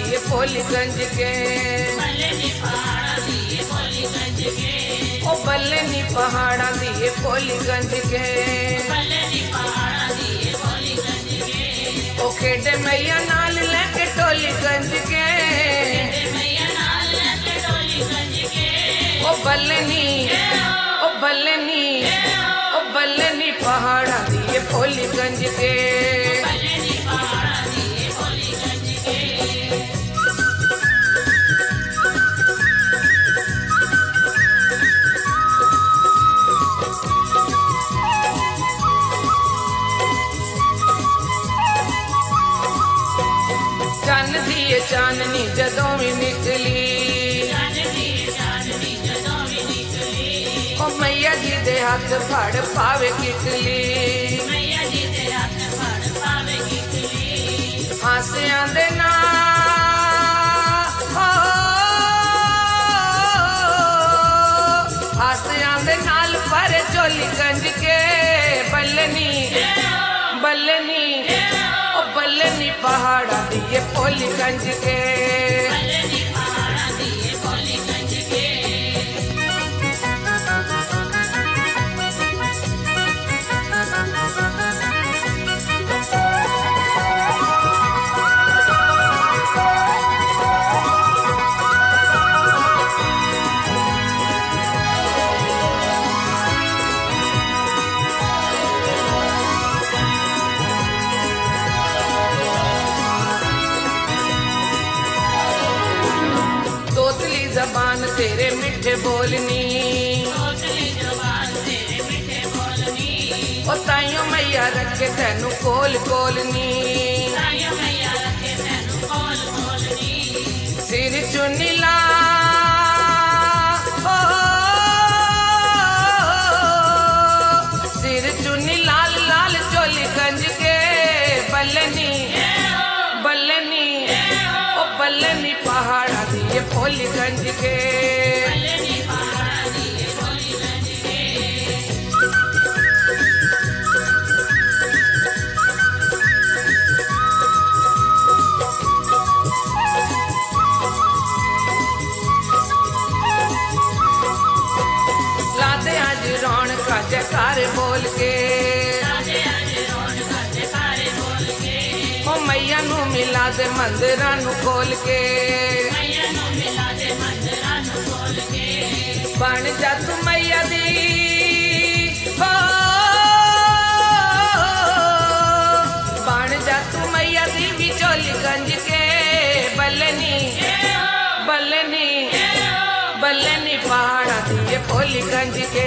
दिए पोलीगंज के, ओ बल्लनी पहाड़ा दिए पोलीगंज के, ओ खेडे मैया नाल लेके टोलीगंज के, ओ बल्लनी ओ बल्लनी ओ बल्लनी पहाड़ा दिए पोलीगंज के। चन दिए चांदनी जदों भी निकली, ओ मैया जी दे हाथ फड़ पावे किकली, हासियां दे ना हासियां दे नाल पर चोलीगंज के, बल्लनी बल्लनी ओ बल्लनी पहाड़ा दिए पोलीगंज के। जबान तेरे मीठे बोलनी, ओ ताइयों मैया रखे तेनू कोल कोलनी, सिर चुनी ला सिर चुनी लाल लाल चोलीगंज के, बल्लनी बल्लनी ओ बल्लनी पहाड़ा दिए पोलीगंज के। लादे आज रौनक जयकार बोल के, ओ मैया नू मिला दे मंदिरां नू खोल के, बन जा तू मैया दी हो, बन जा तू मैया दी भी चोलीगंज के, बल्लनी बल्लनी बल्लनी पहाड़ा दिए पोलीगंज के।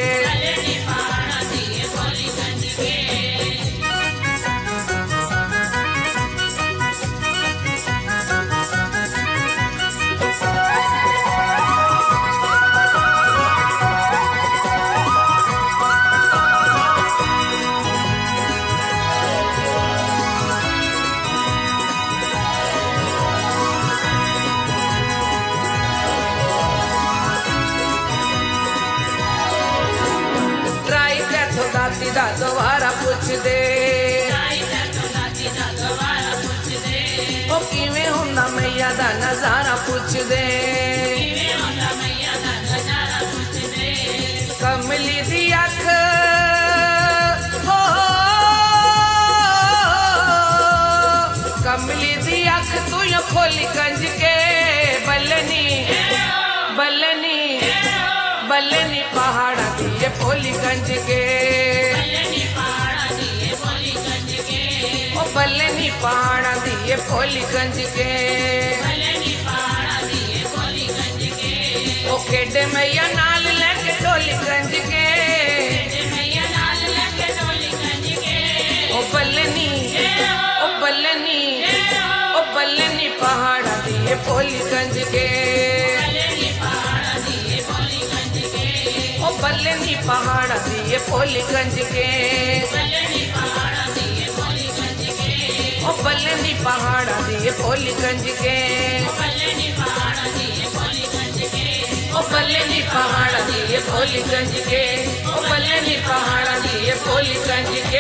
दाती दा दोबारा पूछ दे, ओ किवें हुंदा मैया दा नजारा पूछ दे, कमली दी अख हो, कमली दी अख तू यो पोलीगंज के, बल्लनी बल्लनी बल्लनी पहाड़ा दिए पोलीगंज के, ओ बल्लनी पहाड़ा दिए पोलीगंज के, ओ खेडे मैया नाल लेके टोलीगंज के, ओ बल्लनी ओ बल्लनी ओ बल्लनी पहाड़ा दिए पोलीगंज के, ओ बल्लनी पहाड़ा दिए पोलीगंज के, ओ बल्लनी पहाड़ा दिए पोलीगंज के, ओ बल्लनी पहाड़ा दिए पोलीगंज के, ओ बल्लनी पहाड़ा दिए पोलीगंज के।